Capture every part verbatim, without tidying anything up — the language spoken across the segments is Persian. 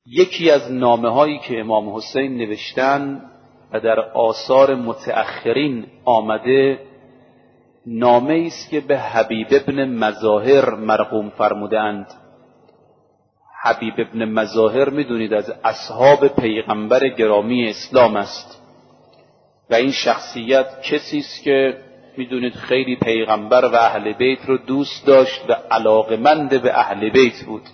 یکی از نامه‌هایی که امام حسین نوشتن و در آثار متأخرین آمده، نامه‌ای است که به حبیب ابن مظاهر مرقوم فرمودند. حبیب ابن مظاهر میدونید از اصحاب پیغمبر گرامی اسلام است و این شخصیت کسی است که میدونید خیلی پیغمبر و اهل بیت رو دوست داشت و علاقمند به اهل بیت بود.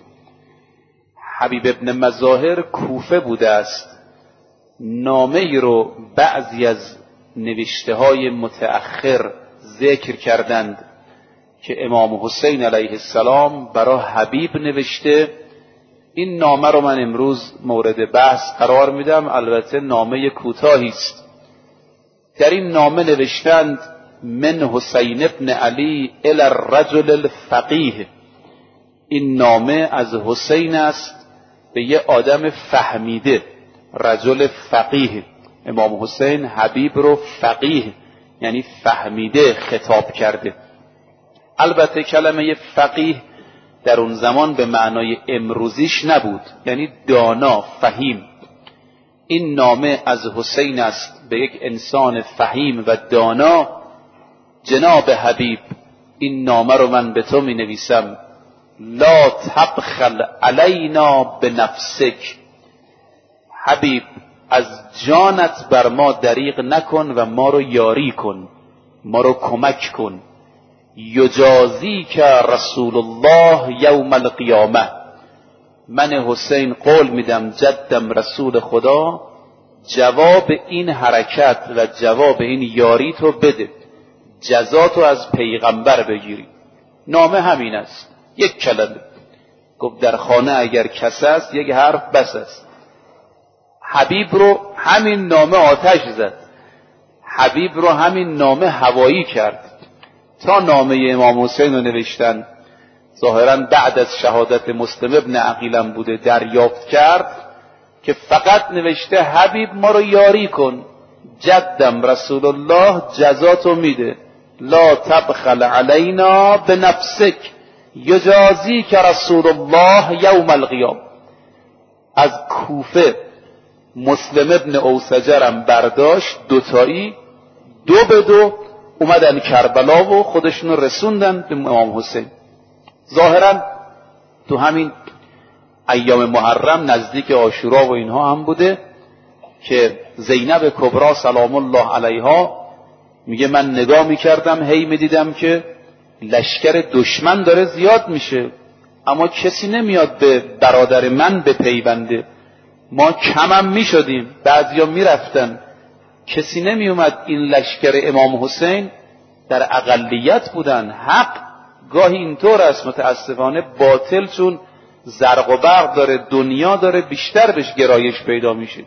حبیب ابن مظاهر کوفه بوده است. نامه ای رو بعضی از نوشته های متأخر ذکر کردند که امام حسین علیه السلام برای حبیب نوشته. این نامه رو من امروز مورد بحث قرار میدم، البته نامه کوتاهی است. در این نامه نوشتند: من حسین ابن علی الی الرجل الفقیه. این نامه از حسین است به یه آدم فهمیده، رجل فقیه. امام حسین حبیب رو فقیه یعنی فهمیده خطاب کرده. البته کلمه فقیه در اون زمان به معنای امروزیش نبود، یعنی دانا، فهیم. این نامه از حسین است به یک انسان فهیم و دانا: جناب حبیب، این نامه رو من به تو می نویسم. لا تبخل علینا بنفسک. حبیب، از جانت بر ما دریغ نکن و ما رو یاری کن، ما رو کمک کن. یجازی که رسول الله یوم القیامه. من حسین قول میدم جدم رسول خدا جواب این حرکت و جواب این یاری تو بده، جزاتو از پیغمبر بگیری. نامه همین است، یک کلمه. گفت در خانه اگر کس است یک حرف بس است. حبیب رو همین نامه آتش زد، حبیب رو همین نامه هوایی کرد تا نامه امام حسین رو نوشتن. ظاهرا بعد از شهادت مسلم ابن عقیلم بوده، دریافت کرد که فقط نوشته حبیب ما رو یاری کن، جدم رسول الله جزاتو میده. لا تبخل علینا بنفسک یجازی که رسول الله یوم القیامه. از کوفه مسلم ابن اوسجرم برداشت، دوتایی دو به دو اومدن کربلا و خودشون رسوندن به امام حسین. ظاهرا تو همین ایام محرم نزدیک عاشورا و اینها هم بوده که زینب کبرا سلام الله علیها میگه من نگاه میکردم هی میدیدم که لشکر دشمن داره زیاد میشه اما کسی نمیاد به برادر من بپیونده. ما کمم میشدیم، بعضیا میرفتن، کسی نمیومد. این لشکر امام حسین در اقلیت بودن. حق گاهی اینطور است متاسفانه، باطل چون زرق و برق داره، دنیا داره، بیشتر بهش گرایش پیدا میشه.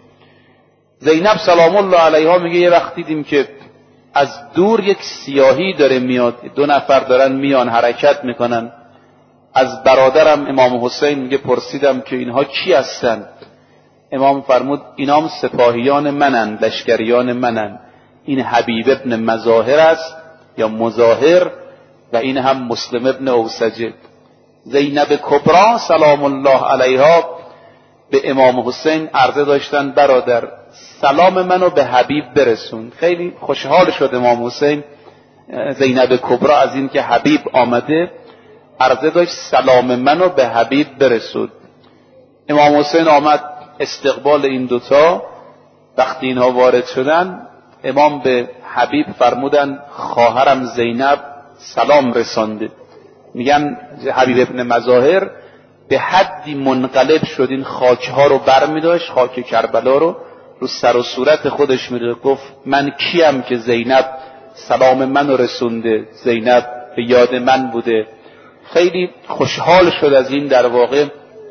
زینب سلام الله علیها میگه یه وقت دیدیم که از دور یک سیاهی داره میاد، دو نفر دارن میان حرکت میکنن. از برادرم امام حسین میگه پرسیدم که اینها کی هستن؟ امام فرمود اینام سپاهیان منن، لشکریان منن. این حبیب ابن مظاهر است یا مظاهر و این هم مسلم ابن اوسجه. زینب کبرا سلام الله علیها به امام حسین عرضه داشتن برادر سلام منو به حبیب برسون. خیلی خوشحال شد امام حسین زینب کبرا از این که حبیب آمده، عرضه داشت سلام منو به حبیب برسود. امام حسین آمد استقبال این دوتا. وقتی اینها وارد شدن امام به حبیب فرمودن خواهرم زینب سلام رسانده. میگن حبیب ابن مظاهر به حدی منقلب شد، این خاکها رو بر می داشت، خاک کربلا رو رو سر و صورت خودش می داشت. گفت من کیم که زینب سلام منو رسونده، زینب به یاد من بوده. خیلی خوشحال شد از این در واقع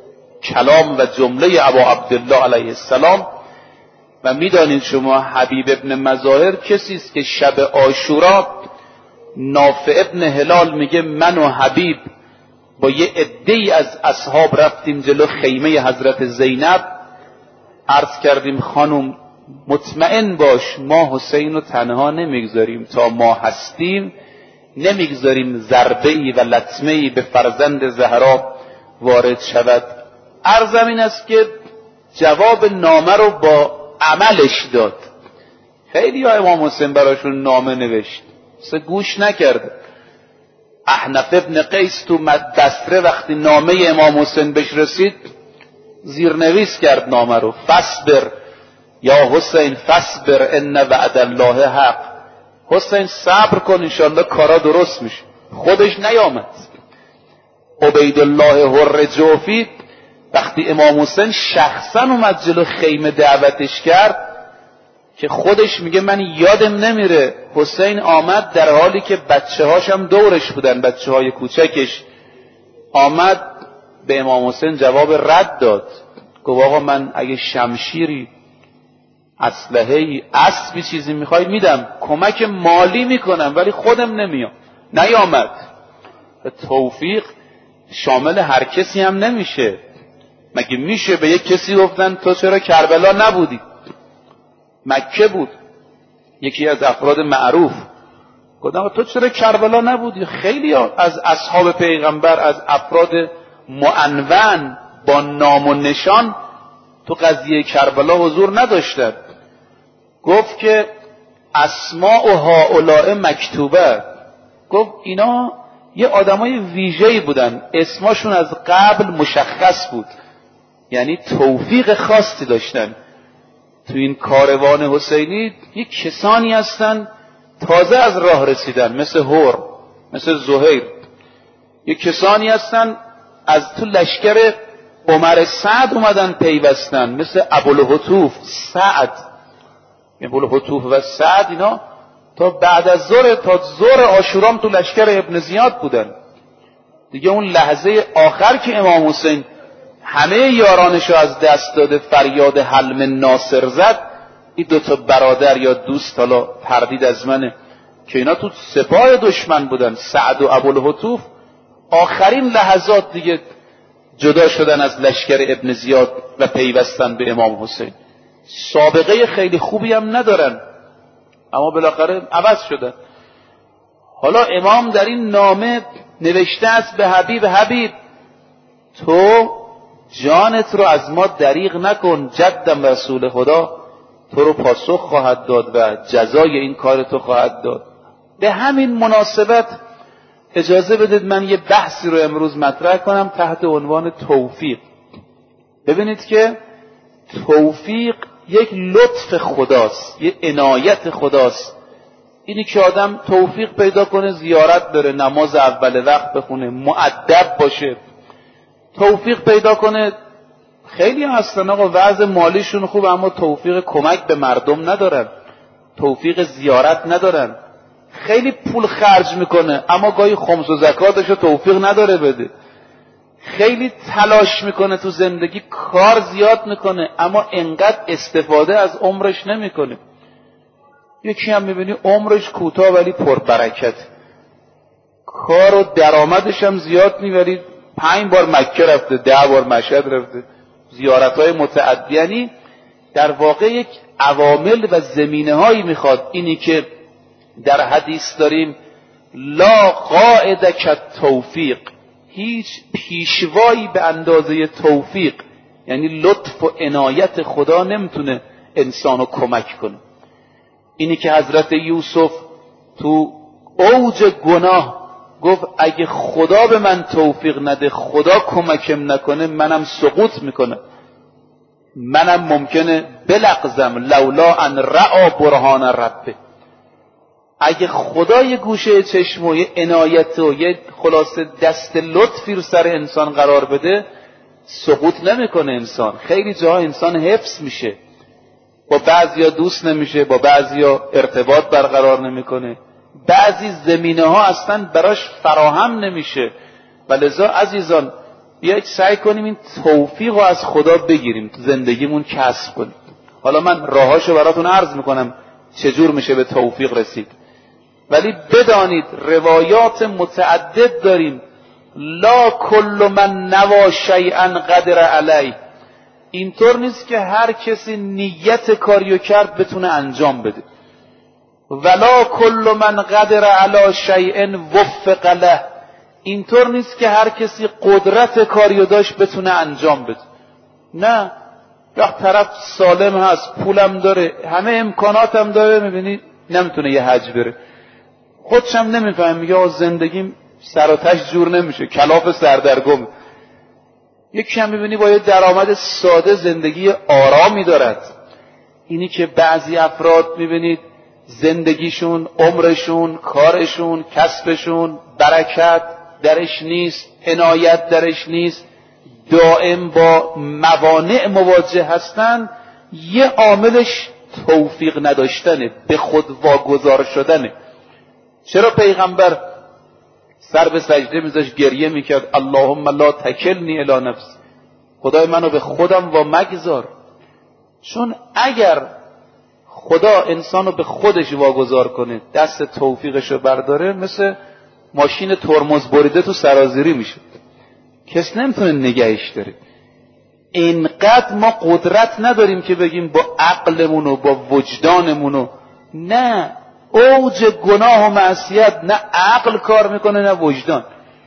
کلام و جمله ابا عبدالله علیه السلام. و میدانید شما حبیب ابن مظاهر کسی است که شب عاشورا نافع ابن هلال میگه من و حبیب با یه عده‌ای از اصحاب رفتیم جلو خیمه حضرت زینب، عرض کردیم خانم مطمئن باش ما حسین رو تنها نمیگذاریم، تا ما هستیم نمیگذاریم ضربه‌ای و لطمه‌ای به فرزند زهرا وارد شود. عرضم این است که جواب نامه رو با عملش داد. خیلی ها امام حسین براشون نامه نوشت، سه گوش نکرد. احنف ابن قیس تو بصره وقتی نامه امام حسین بهش رسید زیرنویس کرد نامه رو، فصبر یا حسین فصبر ان وعد الله حق. حسین صبر کن انشالله کارا درست میشه. خودش نیامد. عبیدالله حر جوفی وقتی امام حسین شخصا اومد جلو خیمه دعوتش کرد که خودش میگه من یادم نمیره حسین آمد در حالی که بچه هاشم دورش بودن، بچه های کوچکش، آمد به امام حسین جواب رد داد. گفت آقا من اگه شمشیری، اسلحه‌ای، اسبی چیزی میخوای میدم، کمک مالی میکنم، ولی خودم نمیام. نیامد. توفیق شامل هر کسی هم نمیشه. مگه میشه به یک کسی گفتن تو چرا کربلا نبودی؟ مکه بود. یکی از افراد معروف گفتم تو چرا کربلا نبودی؟ خیلی از اصحاب پیغمبر، از افراد معنون با نام و نشان تو قضیه کربلا حضور نداشتند. گفت که اسماء و هؤلاء مکتوبه. گفت اینا یه آدمای ویژه‌ای بودن، اسمشون از قبل مشخص بود، یعنی توفیق خاصی داشتن. تو این کاروان حسینی یک کسانی هستن تازه از راه رسیدن، مثل هور، مثل زهیر. یک کسانی هستن از تو لشکر عمر سعد اومدن پیوستن، مثل ابوالهتوف سعد. ابوالهتوف و سعد اینا تا بعد از ظهر، تا ظهر عاشورا تو لشکر ابن زیاد بودن. دیگه اون لحظه آخر که امام حسین همه یارانشو از دست داده، فریاد حل من ناصر زد، این دوتا برادر یا دوست، حالا تردید از منه، که اینا تو سپاه دشمن بودن، سعد و ابوالهتوف، آخرین لحظات دیگه جدا شدن از لشکر ابن زیاد و پیوستن به امام حسین. سابقه خیلی خوبی هم ندارن، اما بالاخره عوض شدن. حالا امام در این نامه نوشته است به حبیب: حبیب تو جانت رو از ما دریغ نکن، جدم رسول خدا تو رو پاسخ خواهد داد و جزای این کار تو خواهد داد. به همین مناسبت اجازه بدید من یه بحثی رو امروز مطرح کنم تحت عنوان توفیق. ببینید که توفیق یک لطف خداست، یک عنایت خداست. اینی که آدم توفیق پیدا کنه زیارت بره، نماز اول وقت بخونه، مؤدب باشه، توفیق پیدا کنه. خیلی هستن آقا وضع مالیشون خوب اما توفیق کمک به مردم ندارن، توفیق زیارت ندارن. خیلی پول خرج میکنه اما گاهی خمس و زکاتشو توفیق نداره بده. خیلی تلاش میکنه تو زندگی، کار زیاد میکنه اما انقدر استفاده از عمرش نمیکنه. یکی هم میبینی عمرش کوتاه ولی پربرکت، کار و درآمدش هم زیاد نی ولی پنج بار مکه رفته، ده بار مشهد رفته، زیارت‌های متعدی. یعنی در واقع یک عوامل و زمینه هایی میخواد. اینی که در حدیث داریم لا قائد کالتوفیق، هیچ پیشوایی به اندازه توفیق، یعنی لطف و عنایت خدا نمیتونه انسانو کمک کنه. اینی که حضرت یوسف تو اوج گناه گفت اگه خدا به من توفیق نده، خدا کمکم نکنه، منم سقوط میکنه، منم ممکنه بلغزم، لولا ان رعا برهان ربه. اگه خدا یه گوشه چشم و یه عنایت و یه خلاصه دست لطفی رو سر انسان قرار بده، سقوط نمیکنه انسان. خیلی جاها انسان حفظ میشه، با بعضیا دوست نمیشه، با بعضیا ارتباط برقرار نمیکنه، بعضی زمینه ها اصلا براش فراهم نمیشه. و لذا عزیزان بیایید سعی کنیم این توفیق رو از خدا بگیریم، تو زندگیمون کسب کنیم. حالا من راهاشو براتون عرض میکنم چجور میشه به توفیق رسید، ولی بدانید روایات متعدد داریم. لا کل من نوا شیئا قدر علی، اینطور نیست که هر کسی نیت کاریو کرد بتونه انجام بده. ولا کل من قدر علی شیء وفق له، اینطور نیست که هر کسی قدرت کاریو داشت بتونه انجام بده. نه، وقت طرف سالم هست، پولم داره، همه امکاناتم داره، میبینی نمیتونه یه حج بره، خودش هم نمیفهم، میگه آه زندگیم سر و تش جور نمیشه، کلاف سردرگم. یکی هم میبینی با یه درآمد ساده زندگی آرامی دارد. اینی که بعضی افراد میبینید زندگیشون، عمرشون، کارشون، کسبشون برکت درش نیست، عنایت درش نیست، دائم با موانع مواجه هستن، یه عاملش توفیق نداشتنه، به خود واگذار شدنه. چرا پیغمبر سر به سجده میذاشت گریه میکرد اللهم لا تکلنی الی نفسی، خدای منو به خودم وا مگذار؟ چون اگر خدا انسانو به خودش واگذار کنه، دست توفیقشو برداره، مثل ماشین ترمز بریده تو سرازیری میشه، کس نمیتونه نگهش داره. اینقدر ما قدرت نداریم که بگیم با عقلمون و با وجدانمون، نه، اوج گناه و معصیت نه عقل کار میکنه نه وجدان.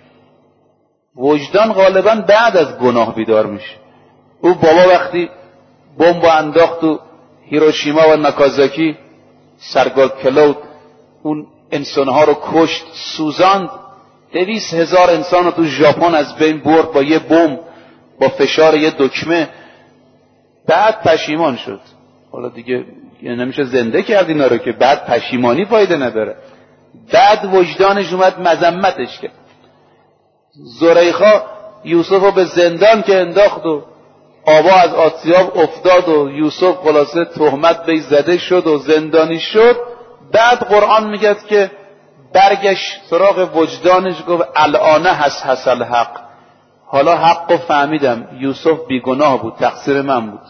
وجدان غالبا بعد از گناه بیدار میشه. او بابا وقتی بمب انداخت تو هیروشیما و ناکازاکی، سرگال کلود اون انسانها رو کشت، سوزاند، دویست هزار انسان رو تو ژاپن از بین برد با یه بمب، با فشار یه دکمه. بعد پشیمان شد. حالا دیگه نمیشه زنده کرد اینا رو که بعد پشیمانی فایده نداره. بعد وجدانش اومد مذمتش کرد. زلیخا یوسف رو به زندان که انداخت و آبا از آسیاب افتاد و یوسف خلاصه تهمت بهش زده شد و زندانی شد، بعد قرآن میگه که برگشت سراغ وجدانش، گفت الان حس حس الحق، حالا حق رو فهمیدم، یوسف بیگناه بود، تقصیر من بود.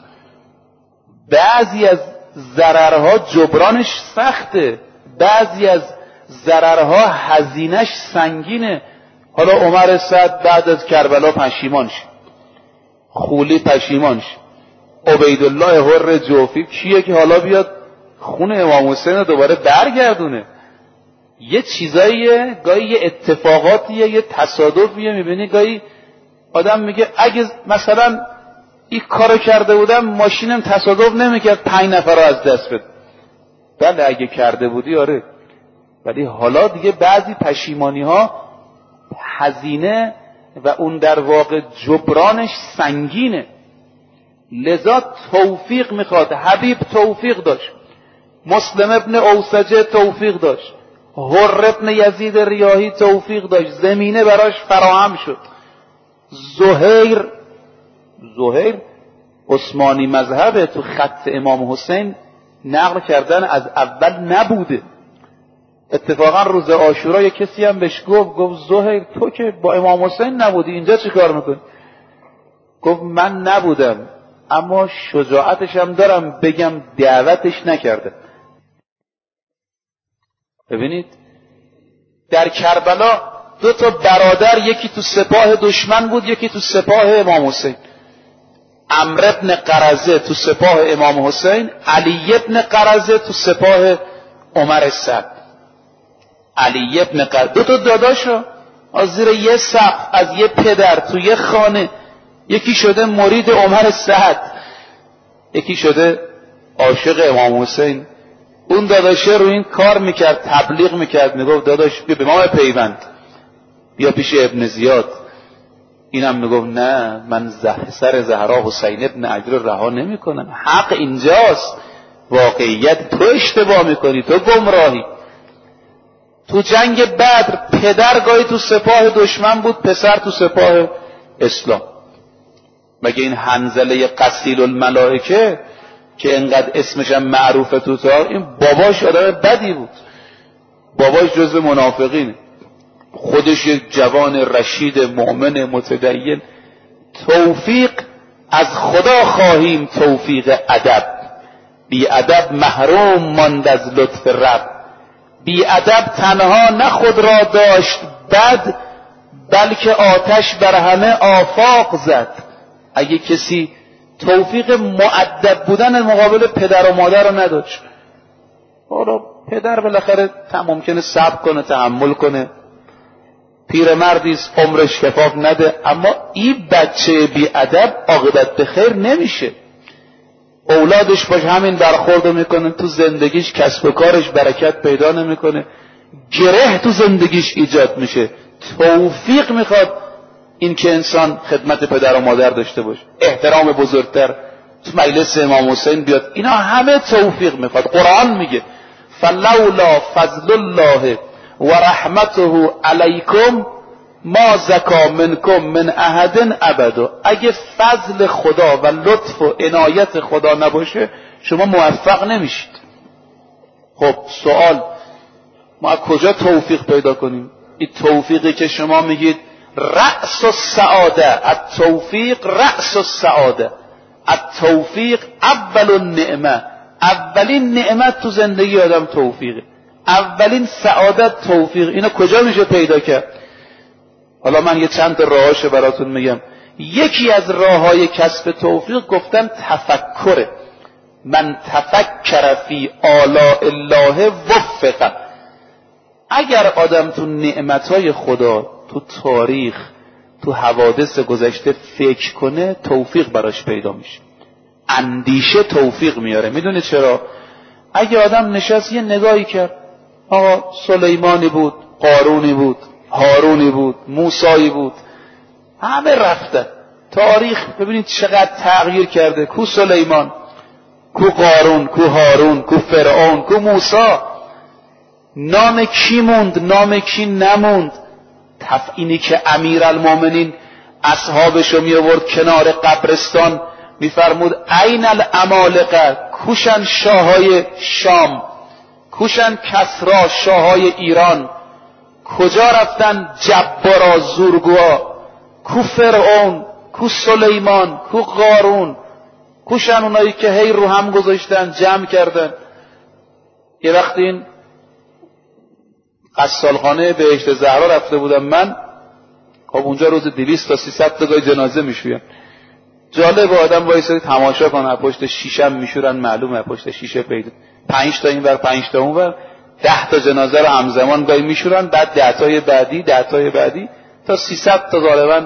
بعضی از ضررها جبرانش سخته، بعضی از ضررها هزینهش سنگینه. حالا عمر سعد بعد از کربلا پشیمان شد، خولی پشیمان شد، عبیدالله حر جوفی کیه که حالا بیاد خون امام حسین رو دوباره برگردونه؟ یه چیزاییه، گاهی یه اتفاقاتیه، یه تصادفیه. میبینی گاهی آدم میگه اگه مثلا این کارو کرده بودم ماشینم تصادف نمیکرد پنج نفر رو از دست بده. بله اگه کرده بودی آره، ولی حالا دیگه بعضی پشیمانی ها هزینه و اون در واقع جبرانش سنگینه. لذا توفیق میخواد. حبیب توفیق داشت، مسلم ابن اوسجه توفیق داشت، حر ابن یزید ریاحی توفیق داشت، زمینه براش فراهم شد. زهیر زهیر عثمانی مذهبه، تو خط امام حسین نقل کردن از اول نبوده. اتفاقا روز عاشورا یک کسی هم بهش گفت گفت زهیر تو که با امام حسین نبودی اینجا چی کار میکنی؟ گفت من نبودم اما شجاعتش هم دارم بگم دعوتش نکرده. ببینید در کربلا دو تا برادر، یکی تو سپاه دشمن بود یکی تو سپاه امام حسین. عمرو ابن قرزه تو سپاه امام حسین، علی ابن قرزه تو سپاه عمر سعد. علی ابن قرزه دو تا داداشو از زیر یه سقف از یه پدر تو یه خانه، یکی شده مرید عمر سعد، یکی شده عاشق امام حسین. اون داداشه رو این کار میکرد، تبلیغ میکرد، میگفت داداش بیا به ما پیوند، بیا پیش ابن زیاد. اینم میگفت نه من زهر سر زهرا حسین ابن علی رو رها نمی کنم، حق اینجاست، واقعیت تو اشتباه میکنی، تو گمراهی. تو جنگ بدر پدر گاهی تو سپاه دشمن بود، پسر تو سپاه اسلام. مگه این حنظله قصیل الملائکه که انقدر اسمش هم معروفه تو تار، این باباش آدم بدی بود، باباش جزو منافقینه، خودش یک جوان رشید مؤمن متدین. توفیق از خدا خواهیم، توفیق ادب. بی ادب محروم ماند از لطف رب. بی ادب تنها نه خود را داشت بد، بلکه آتش بر همه آفاق زد. اگه کسی توفیق مؤدب بودن مقابل پدر و مادر رو نداشت، حالا پدر بالاخره ممکنه صبر کنه، تحمل کنه، پیرمردیست عمرش کفاف نده، اما این بچه بی ادب عاقبت به خیر نمیشه. اولادش باش همین برخورد میکنه، تو زندگیش کسب و کارش برکت پیدا نمیکنه، گره تو زندگیش ایجاد میشه. توفیق میخواد این که انسان خدمت پدر و مادر داشته باشه، احترام بزرگتر، تو مجلس امام حسین بیاد، اینا همه توفیق میخواد. قرآن میگه فلولا فضل الله و رحمته علیکم ما زکا منکم من احد ابدا. اگه فضل خدا و لطف و عنایت خدا نباشه شما موفق نمیشید. خب سوال، ما از کجا توفیق پیدا کنیم؟ این توفیقی که شما میگید رأس السعاده، التوفیق رأس السعاده، التوفیق اول النعمه، اولین نعمت تو زندگی آدم توفیقه، اولین سعادت توفیق. اینو کجا میشه پیدا کرد؟ حالا من یه چند تا راهاشو براتون میگم. یکی از راههای کسب توفیق گفتن تفکره. من تفکر فی آلاء الله وفق. اگر آدم تو نعمتهای خدا، تو تاریخ، تو حوادث گذشته فکر کنه، توفیق براش پیدا میشه. اندیشه توفیق میاره. میدونه چرا؟ اگه آدم نشست یه نگاهی کرد، آقا سلیمانی بود، قارونی بود، هارونی بود، موسایی بود، همه رفتن. تاریخ ببینید چقدر تغییر کرده. کو سلیمان، کو قارون، کو هارون، کو فرعون، کو موسی. نام کی موند، نام کی نموند. تفعینی که امیرالمومنین اصحابشو می آورد کنار قبرستان، میفرمود این العمالقه، کوشن شاهای شام، کوشن کسرا شاهای ایران، کجا رفتن جبارا زورگوها، کو فرعون، کو سلیمان، کو قارون، کوشن اونایی که هی رو هم گذاشتن جمع کردن. یه وقت این قصالخانه بهشت زهرا رفته بودم من، خب اونجا روز دویست تا سیصد تا جنازه میشوین. جالب آدم وایسه تماشا کنه، پشت شیشم میشورن، معلومه پشت شیشه پیدا، پنج تا این ور پنج تا اون ور، ده تا جنازه رو همزمان گاهی میشورن، بعد ده تای بعدی ده تای بعدی تا سیصد تا غالبا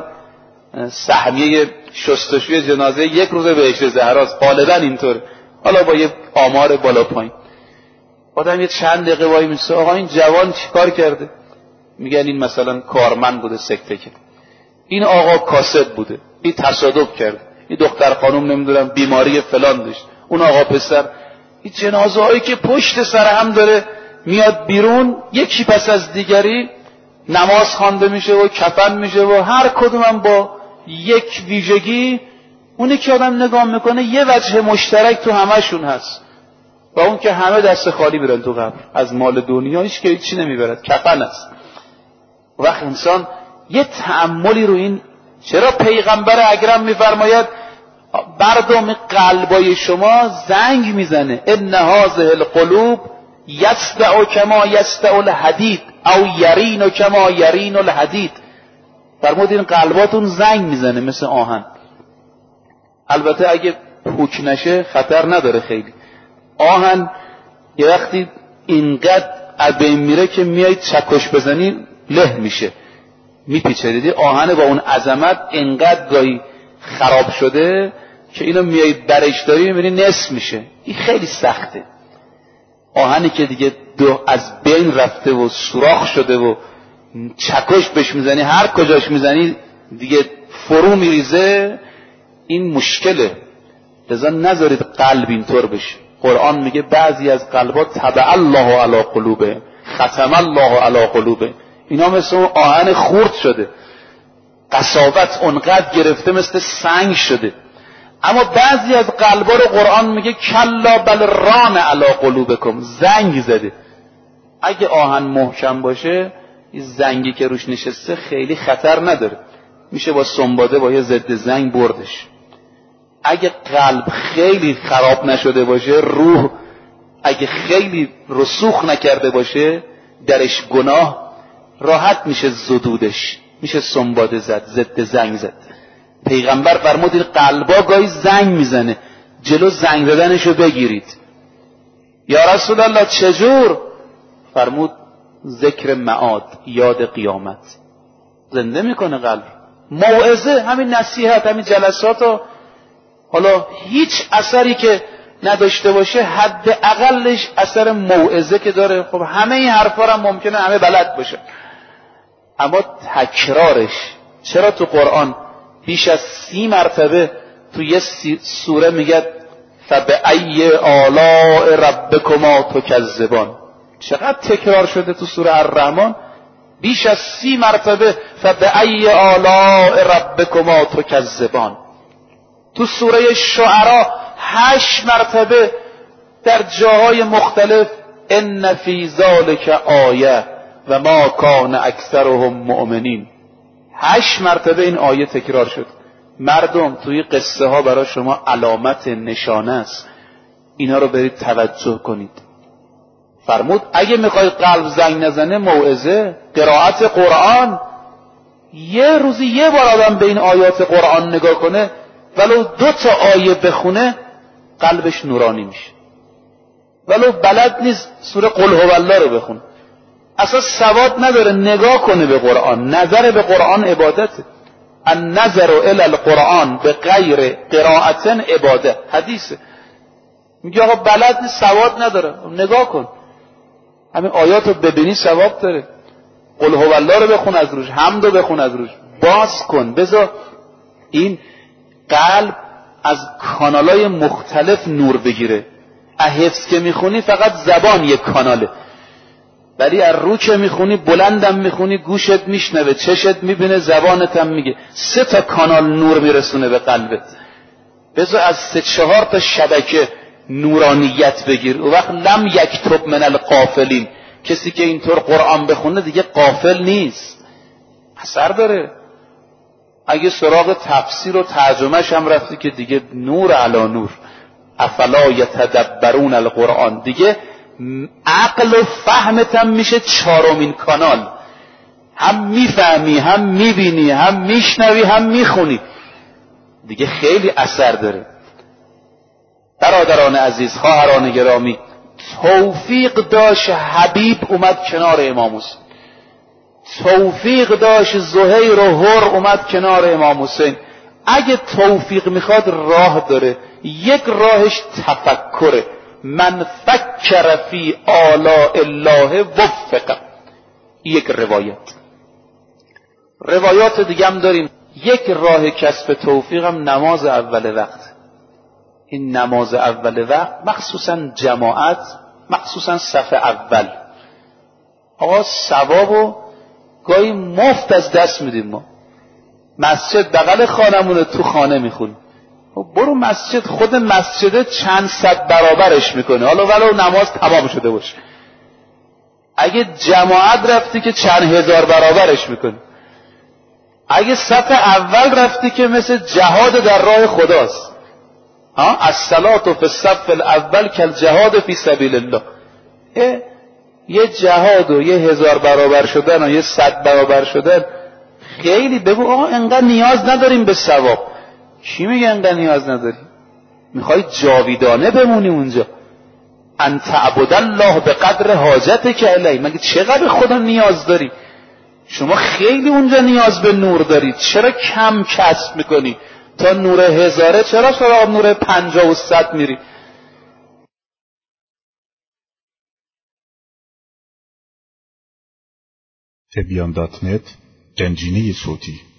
سهمیه شستشوی جنازه یک روز بهشت زهراست غالبا اینطور. حالا با یه آمار بالا پایین آدم یه چند دقیقه وای میسه، آقا این جوان چیکار کرده؟ میگن این مثلا کارمند بوده سکته کرد، این آقا کاسب بوده، این تصادف کرد، این دختر خانم نمیدونم بیماری فلان داشت، اون آقا پسر. این جنازه هایی که پشت سر هم داره میاد بیرون، یکی پس از دیگری نماز خوانده میشه و کفن میشه و هر کدوم با یک ویژگی. اونی که آدم نگاه میکنه یه وجه مشترک تو همشون هست، و اون که همه دست خالی میرن تو قبر، از مال دنیا هیچ که هیچی نمیبرد، کفن است. وقت انسان یه تأملی رو این، چرا پیغمبر اکرم میفرماید بردم قلبای شما زنگ میزنه، ان هذه القلوب یصدع کما یصدع الحدید او یرین کما یرین الحدید. فرمود این قلباتون زنگ میزنه مثل آهن. البته اگه پوک نشه خطر نداره خیلی. آهن یه وقتی اینقدر ابین میره که میای چکش بزنی له میشه، میپیچه. دیدی آهن با اون عظمت اینقدر گاهی خراب شده که اینو میای برش داری میبینی نصف میشه. این خیلی سخته. آهنی که دیگه دو از بین رفته و سوراخ شده و چکش بهش میزنی، هر کجاش میزنی دیگه فرو میریزه، این مشکله. لذا نذارید قلب اینطور بشه. قرآن میگه بعضی از قلبا طبع الله علی قلوبه، ختم الله علی قلوبه. اینا مثل اون آهن خورد شده، قساوت اونقدر گرفته مثل سنگ شده. اما بعضی از قلبا رو قرآن میگه کلا بل ران علی قلوبکم، زنگ زده. اگه آهن محکم باشه این زنگی که روش نشسته خیلی خطر نداره، میشه با سنباده با یه ضد زنگ بردش. اگه قلب خیلی خراب نشده باشه، روح اگه خیلی رسوخ نکرده باشه، درش گناه، راحت میشه زدودش، میشه سنباده زد، ضد زنگ زد. پیغمبر فرمود این قلبا گاهی زنگ میزنه، جلو زنگ زدنشو بگیرید. یا رسول الله چجور؟ فرمود ذکر معاد، یاد قیامت زنده میکنه قلب. موعظه، همین نصیحت، همین جلسات ها. حالا هیچ اثری که نداشته باشه حداقلش اثر موعظه که داره. خب همه این حرفا هم ممکنه همه بلد باشه، اما تکرارش. چرا تو قرآن بیش از سی مرتبه تو یه سوره میگه فبأی آلاء ربکما تکذبان؟ چقدر تکرار شده تو سوره الرحمن؟ بیش از سی مرتبه فبأی آلاء ربکما تکذبان. تو سوره شعراء هشت مرتبه در جاهای مختلف ان فی ذلک آیه و ما کان اکثرهم مؤمنین. هشت مرتبه این آیه تکرار شد. مردم توی قصه ها برای شما علامت نشانه است، اینا رو برید توجه کنید. فرمود اگه میخواید قلب زنگ نزنه، موعظه، قرائت قرآن. یه روزی یه بار آدم به این آیات قرآن نگاه کنه، ولو دو تا آیه بخونه، قلبش نورانی میشه. ولو بلد نیست سوره قل هو الله رو بخونه، اصلا سواد نداره، نگاه کنه به قرآن. نظر به قرآن عبادته. النظر الی القرآن به غیر قرائت عباده. حدیثه. میگه آقا بلد نیست، سواد نداره، نگاه کن، همین آیات رو ببینی ثواب داره. قل هو الله رو بخون از روش، حمد رو بخون از روش، باز کن، بذار این قلب از کانالای مختلف نور بگیره. حفظ که میخونی فقط زبان یک کاناله، ولی از رو که میخونی، بلندم میخونی، گوشت میشنوه، چشت میبینه، زبانت هم میگه. سه تا کانال نور میرسونه به قلبت. بذار از سه چهار تا شبکه نورانیت بگیر. و وقت لم یکتب من الغافلین. کسی که اینطور قرآن بخونه دیگه غافل نیست، اثر داره. اگه سراغ تفسیر و ترجمهش هم رفتی که دیگه نور علی نور. افلا یتدبرون القرآن، دیگه عقل و فهمت هم میشه چهارمین کانال. هم میفهمی، هم میبینی، هم میشنوی، هم میخونی، دیگه خیلی اثر داره. برادران عزیز، خواهران گرامی، توفیق داشت حبیب اومد کنار امام حسین، توفیق داشت زهیر و هر اومد کنار امام حسین. اگه توفیق میخواد راه داره، یک راهش تفکره. من فکر فی آلاء الله وفق. یک روایت. روایات دیگه هم داریم. یک راه کسب توفیق هم نماز اول وقت. این نماز اول وقت، مخصوصا جماعت، مخصوصا صف اول، آقا ثوابو گاهی مفت از دست میدیم. ما مسجد بغل خانمونه، تو خانه میخونیم. برو مسجد، خود مسجد چند صد برابرش میکنه، حالا ولو نماز تمام شده باشه. اگه جماعت رفتی که چند هزار برابرش میکنه. اگه صف اول رفتی که مثل جهاد در راه خداست. ها، الصلاة فی الصف الاول کالجهاد فی سبیل الله. یه جهاد و یه هزار برابر شدن و یه صد برابر شدن خیلی. بگو آقا انقدر نیاز نداریم به ثواب. کی میگه انقدر نیاز نداری؟ میخوای جاویدانه بمونی اونجا. ان تعبد الله به قدر حاجتک الیه. مگه چقدر خدا نیاز داری؟ شما خیلی اونجا نیاز به نور دارید، چرا کم کسب میکنی؟ تا نور هزاره چرا سراغ نور پنجاه و صد میری؟ تبیان دات نت، گنجینه صوتی.